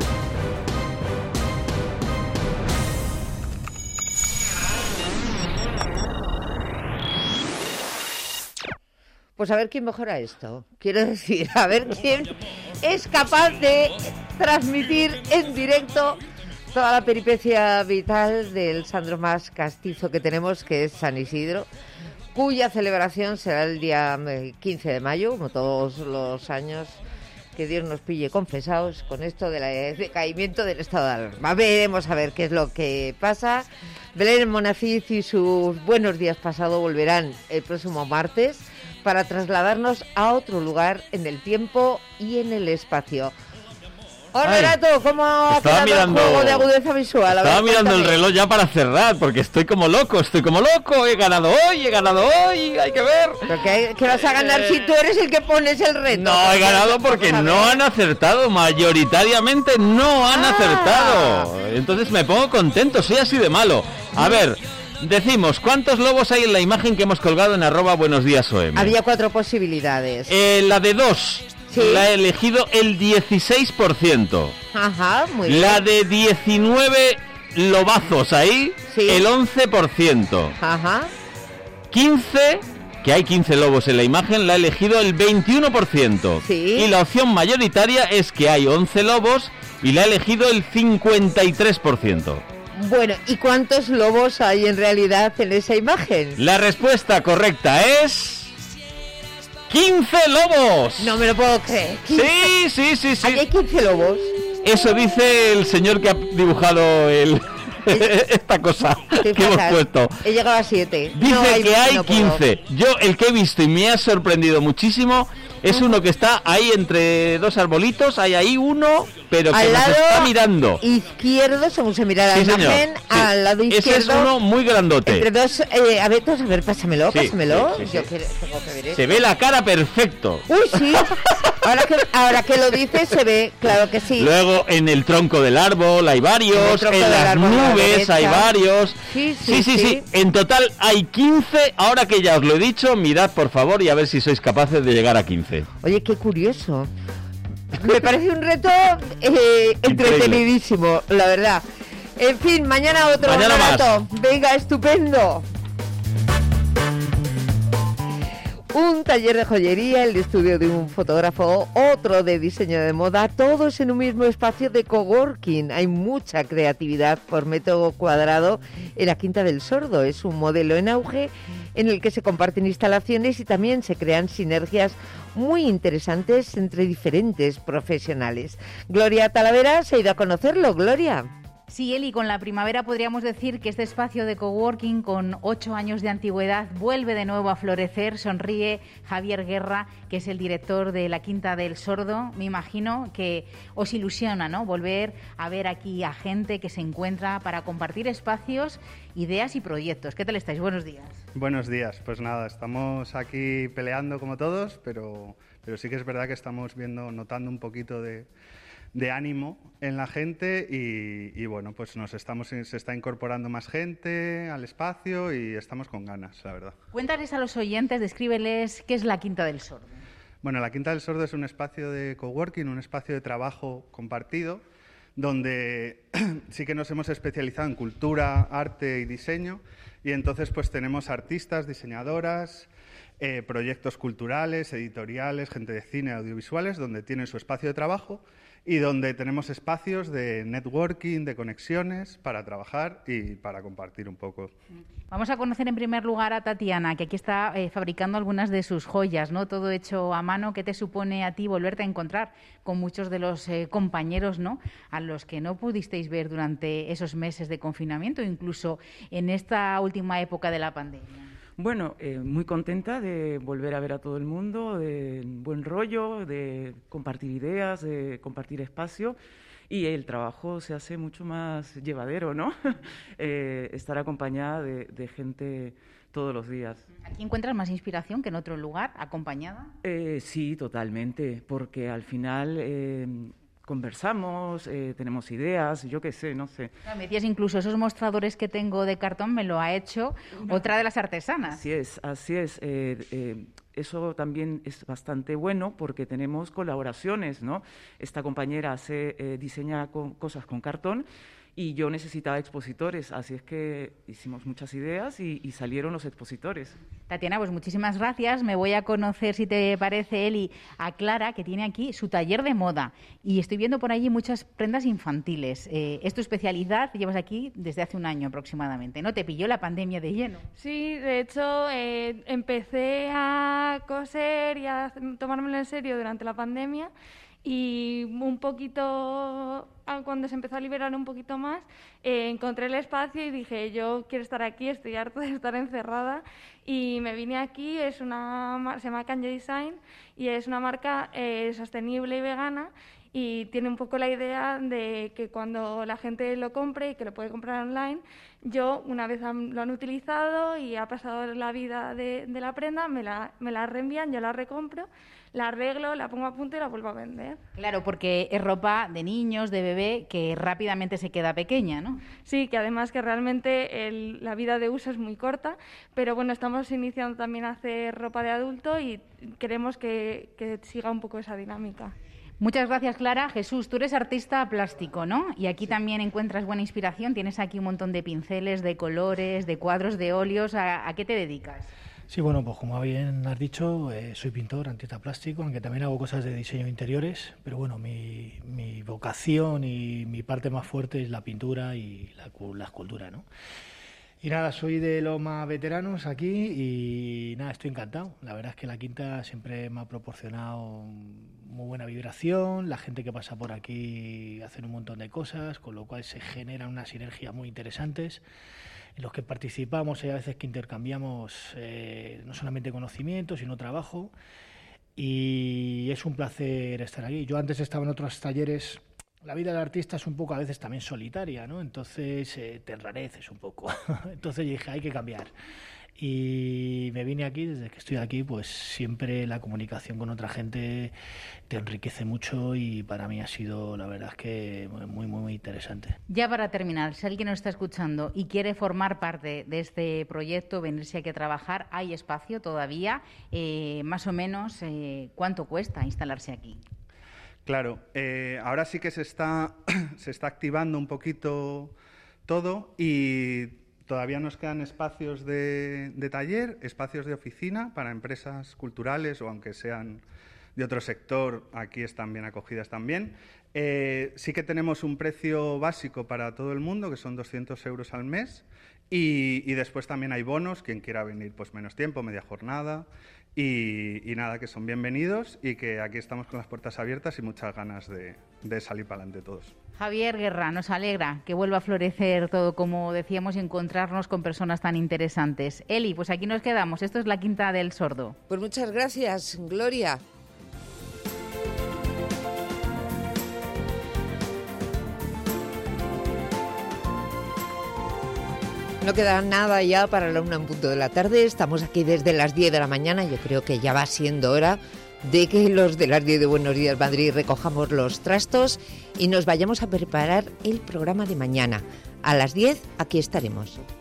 Pues a ver quién mejora esto. Quiero decir, a ver quién es capaz de transmitir en directo toda la peripecia vital del santo más castizo que tenemos, que es San Isidro, cuya celebración será el día 15 de mayo, como todos los años. Que Dios nos pille confesados con esto del decaimiento del estado de alarma. Veremos a ver qué es lo que pasa. Belén Monacid y sus buenos días pasado volverán el próximo martes para trasladarnos a otro lugar en el tiempo y en el espacio. Hola, Renato, ¿cómo ha quedado el juego de agudeza visual? Estaba mirando el reloj ya para cerrar, porque estoy como loco, he ganado hoy, hay que ver. ¿Pero qué vas a ganar si tú eres el que pones el reto? No, he ganado porque no han acertado, mayoritariamente no han acertado. Entonces me pongo contento, soy así de malo. A ver, decimos, ¿cuántos lobos hay en la imagen que hemos colgado en @buenosdiasOM? Había 4 posibilidades. La de 2. Sí. La he elegido el 16%. Ajá, muy bien. La de 19 lobazos ahí, sí. El 11%. Ajá. 15, que hay 15 lobos en la imagen, la he elegido el 21%. Sí. Y la opción mayoritaria es que hay 11 lobos y la he elegido el 53%. Bueno, ¿y cuántos lobos hay en realidad en esa imagen? La respuesta correcta es... 15 lobos. No me lo puedo creer. Sí. ¿Aquí hay 15 lobos? Eso dice el señor que ha dibujado esta cosa que hemos puesto. He llegado a 7. Dice que hay 15. Yo el que he visto y me ha sorprendido muchísimo es uno que está ahí entre 2 arbolitos. Hay ahí uno, pero que nos está mirando. Izquierdo, según se mira la imagen, sí. Al lado izquierdo. Ese es uno muy grandote. Entre 2, a ver, pásamelo. Sí. Yo tengo que ver esto. Se ve la cara perfecto. Uy, sí. Ahora que lo dices, se ve, claro que sí. Luego en el tronco del árbol hay varios, en las nubes hay varios. Sí. En total hay 15. Ahora que ya os lo he dicho, mirad por favor y a ver si sois capaces de llegar a 15. Oye, qué curioso. Me parece un reto entretenidísimo, la verdad. En fin, mañana otro rato. Venga, estupendo. Un taller de joyería, el estudio de un fotógrafo, otro de diseño de moda, todos en un mismo espacio de coworking. Hay mucha creatividad por metro cuadrado en la Quinta del Sordo. Es un modelo en auge en el que se comparten instalaciones y también se crean sinergias muy interesantes entre diferentes profesionales. Gloria Talavera se ha ido a conocerlo. Gloria. Sí, Eli, con la primavera podríamos decir que este espacio de coworking con 8 años de antigüedad vuelve de nuevo a florecer. Sonríe Javier Guerra, que es el director de la Quinta del Sordo. Me imagino que os ilusiona, ¿no?, volver a ver aquí a gente que se encuentra para compartir espacios, ideas y proyectos. ¿Qué tal estáis? Buenos días. Buenos días. Pues nada, estamos aquí peleando como todos, pero sí que es verdad que estamos notando un poquito de ánimo en la gente y bueno, pues se está incorporando más gente al espacio y estamos con ganas, la verdad. Cuéntales a los oyentes, descríbeles qué es la Quinta del Sordo. Bueno, la Quinta del Sordo es un espacio de coworking, un espacio de trabajo compartido, donde sí que nos hemos especializado en cultura, arte y diseño, y entonces pues tenemos artistas, diseñadoras, proyectos culturales, editoriales, gente de cine, audiovisuales, donde tienen su espacio de trabajo y donde tenemos espacios de networking, de conexiones para trabajar y para compartir un poco. Vamos a conocer en primer lugar a Tatiana, que aquí está fabricando algunas de sus joyas, ¿no? Todo hecho a mano. ¿Qué te supone a ti volverte a encontrar con muchos de los compañeros, ¿no?, a los que no pudisteis ver durante esos meses de confinamiento, incluso en esta última época de la pandemia? Bueno, muy contenta de volver a ver a todo el mundo, de buen rollo, de compartir ideas, de compartir espacio, y el trabajo se hace mucho más llevadero, ¿no? Estar acompañada de gente todos los días. ¿Aquí encuentras más inspiración que en otro lugar, acompañada? Sí, totalmente, porque al final conversamos, tenemos ideas, yo qué sé, no sé. Me decías incluso esos mostradores que tengo de cartón me lo ha hecho otra de las artesanas. Así es. Eso también es bastante bueno porque tenemos colaboraciones, ¿no? Esta compañera diseña cosas con cartón y yo necesitaba expositores, así es que hicimos muchas ideas y salieron los expositores. Tatiana, pues muchísimas gracias. Me voy a conocer, si te parece, Eli, a Clara, que tiene aquí su taller de moda. Y estoy viendo por allí muchas prendas infantiles. Es tu especialidad, llevas aquí desde hace un año aproximadamente, ¿no? ¿Te pilló la pandemia de lleno? Sí, de hecho, empecé a coser y a tomármelo en serio durante la pandemia. Y un poquito, cuando se empezó a liberar un poquito más, encontré el espacio y dije, yo quiero estar aquí, estoy harta de estar encerrada, y me vine aquí. Se llama Kanye Design y es una marca sostenible y vegana, y tiene un poco la idea de que cuando la gente lo compre y que lo puede comprar online, yo, una vez lo han utilizado y ha pasado la vida de la prenda, me la reenvían, yo la recompro, la arreglo, la pongo a punto y la vuelvo a vender. Claro, porque es ropa de niños, de bebé, que rápidamente se queda pequeña, ¿no? Sí, que además que realmente la vida de uso es muy corta, pero bueno, estamos iniciando también a hacer ropa de adulto y queremos que siga un poco esa dinámica. Muchas gracias, Clara. Jesús, tú eres artista plástico, ¿no? Y aquí también encuentras buena inspiración. Tienes aquí un montón de pinceles, de colores, de cuadros, de óleos. ¿A qué te dedicas? Sí, bueno, pues como bien has dicho, soy pintor, artista plástico, aunque también hago cosas de diseño de interiores, pero bueno, mi vocación y mi parte más fuerte es la pintura y la escultura, ¿no? Y nada, soy de los más veteranos aquí y nada, estoy encantado. La verdad es que la Quinta siempre me ha proporcionado muy buena vibración, la gente que pasa por aquí hace un montón de cosas, con lo cual se generan unas sinergias muy interesantes en los que participamos y a veces que intercambiamos no solamente conocimientos, sino trabajo, y es un placer estar aquí. Yo antes estaba en otros talleres. La vida del artista es un poco a veces también solitaria, ¿no? Entonces te enrareces un poco. Entonces dije, hay que cambiar. Y me vine aquí, desde que estoy aquí, pues siempre la comunicación con otra gente te enriquece mucho y para mí ha sido, la verdad es que muy, muy, muy interesante. Ya para terminar, si alguien nos está escuchando y quiere formar parte de este proyecto, venirse aquí a trabajar, ¿hay espacio todavía? Más o menos, ¿cuánto cuesta instalarse aquí? Claro, ahora sí que se está activando un poquito todo y todavía nos quedan espacios de taller, espacios de oficina para empresas culturales o aunque sean de otro sector, aquí están bien acogidas también. Sí que tenemos un precio básico para todo el mundo, que son 200 euros al mes, y después también hay bonos, quien quiera venir pues menos tiempo, media jornada, y nada, que son bienvenidos y que aquí estamos con las puertas abiertas y muchas ganas de salir para adelante todos. Javier Guerra, nos alegra que vuelva a florecer todo, como decíamos, y encontrarnos con personas tan interesantes. Eli, pues aquí nos quedamos, esto es la Quinta del Sordo. Pues muchas gracias, Gloria. No queda nada ya para la 1:00 p.m. Estamos aquí desde las 10 de la mañana. Yo creo que ya va siendo hora de que los de las 10 de Buenos Días Madrid recojamos los trastos y nos vayamos a preparar el programa de mañana. A las 10 aquí estaremos.